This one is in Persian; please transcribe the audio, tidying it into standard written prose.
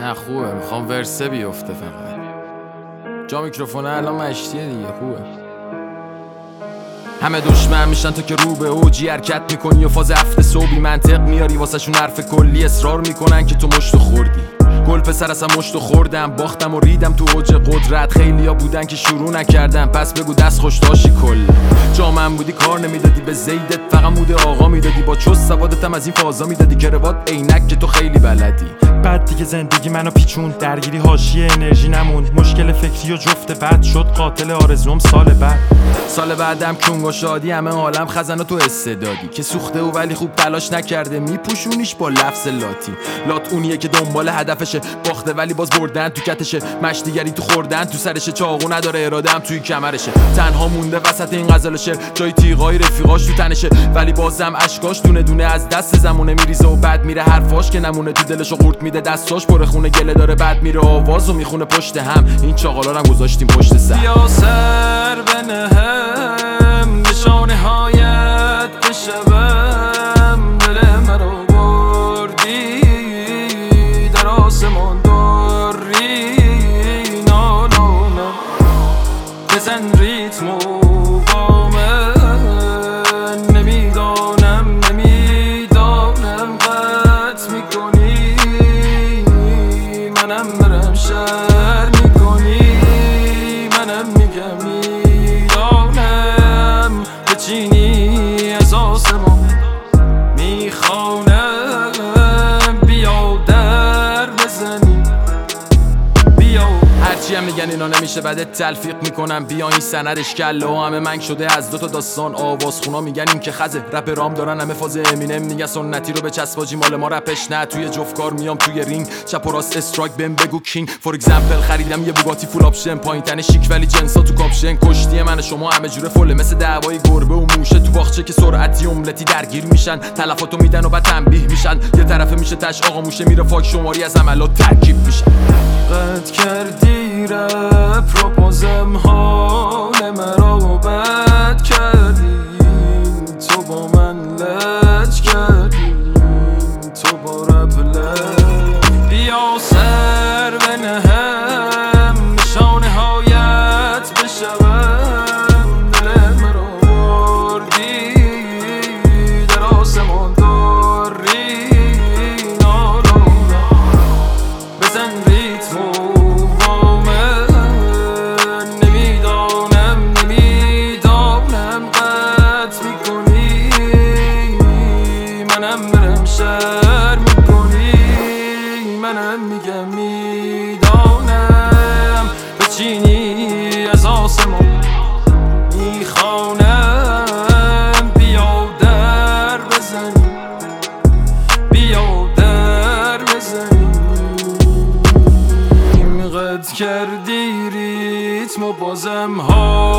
نه خوبه، میخوام ورسه بیفته فقط. جا میکروفونه الان مشتیه دیگه، خوبه. همه دشمن میشن تو که رو به اوجی حرکت میکنی و فاز هفته صبحی منطق میاری واسه شون حرف کلی اصرار میکنن که تو مشتو خوردی. گل پسر اصلا مشتو خوردم، باختم و ریدم تو اوج قدرت. خیلیا بودن که شروع نکردن، پس بگو دست خوش داشتی. کل جا من بودی کار نمیدادی، به زیدت فقط مود آقا میدادی. با چست سوادتم از این فازا میدادی که روات عینک که تو خیلی بلدی. بعد دیگه زندگی منو پیچوند، درگیری حاشیه انرژی نموند. مشکل فکری و جفت بد شد قاتل آرزوم سال بعدم کونگ و شادی، همه عالم خزنه تو استعدادی. که سوخته و ولی خوب تلاش نکرده، میپوشونیش با لفظ لاتی. لات اونیه که دنبال هدفشه، باخته ولی باز بردن تو کتشه. مشتیگری تو خوردن تو سرشه، چاقو نداره اراده‌ام توی کمرشه. تنها مونده وسط این غزل شعر، جای تیغای رفیقاش تو تنشه. ولی بازم اشکاش دونه دونه از دست زمونه میریزه و بعد میره حرفاش که نمونه تو دلشو قورت میده. دستاش پر خونه گله داره، بعد میره آوازو میخونه پشت هم. این چاقالا رو هم گذاشتیم پشت سر. بیا سر بنهم نشانه هایت بشوم. دل مرا بردی در آسمان داری. نا نا نا بزن ریتمو با من. نمیدانم قطع میکنی منم برم شر میکنی. منم میگم میدانم بچینی از آسمان میخوانم. بیا در بزنی بیا. هرچی هم میگن اینا نمیشه بعد تلفیق میکنم. بیا این سندش کله و همه منگ شده از دوتا داستان. آوازخونا میگن این که خزه، رپ رام دارن همه فاز امینم. میگن سنتی رو به چسباجی، مال ما رپش نه. توی جفتکار میام توی رینگ، چپ و راست استرایک بهم بگو کینگ. فور اگزمپل خریدم یه بوگاتی فول آپشن، پایین تن شیک ولی جنسا تو کاپشن. کشتی من شما همه جوره فله، مثل دعوای گربه و موشه تو باغچه که سرعتی املتی درگیر میشن. تلفاتو میدن و بعد تنبیه میشن. یه طرفه میشه تش آقا موشه میره فاک شماری از عملات ترکیب میشن. قد کردی رپ رو بازم حال مرا بد کردی. تو با من لج کردی، تو با رپ لج. بیا سر بنهم نشانه هایت بشوم. دل مرا بردی در آسمان داری. نا نا نا بزن ریتمو با من. نمیدانم قطع میکنی منم برم شر میکنی. منم میگم میدانم بچینی از آسمان میخوانم. بیا در بزنی بیا در بزنی. قد کردی ریتم و بازم ها